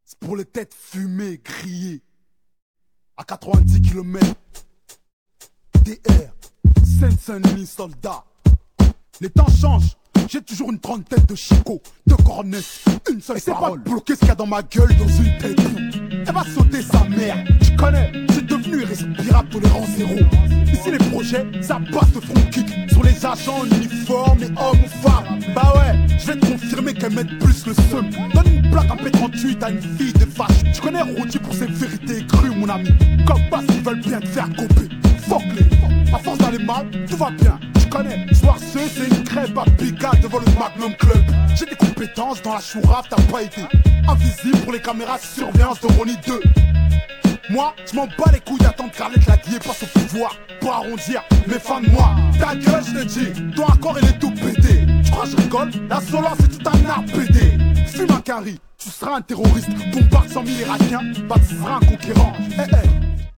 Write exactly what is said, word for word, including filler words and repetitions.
C'est pour les têtes fumées, grillées. À quatre-vingt-dix kilomètres. D R, Seine-Saint-Denis, soldat. Les temps changent. J'ai toujours une trentaine de chicots, deux cornets, une seule parole. Et c'est pas bloquer ce qu'il y a dans ma gueule dans une tête. Elle va sauter sa mère. Tu connais, c'est devenu irrespirable, tolérance zéro. Ici les projets, ça passe de front kick sur les agents en uniforme, les hommes ou femmes. Bah ouais, je vais te confirmer qu'elles mettent plus le seum. Donne une plaque en P trente-huit à une fille de vache. Tu connais Rodi pour ses vérités crues, mon ami. Comme pas s'ils veulent bien te faire couper. Fuck les, à force d'aller mal, tout va bien. Tu connais, soir ce, c'est une crêpe à Picard devant le Magnum Club. J'ai des compétences dans la chourave, t'as pas été invisible pour les caméras de surveillance de Ronnie deux. Moi, je m'en bats les couilles d'attendre qu'Arlette Laguier passe au pouvoir pour arrondir mes fins de moi. Ta gueule, je te dis, ton accord il est tout pété. Tu crois que je rigole? La solo c'est tout un art pété. Fume un carry, tu seras un terroriste. Bombarde cent mille Irakiens, bah tu seras un conquérant.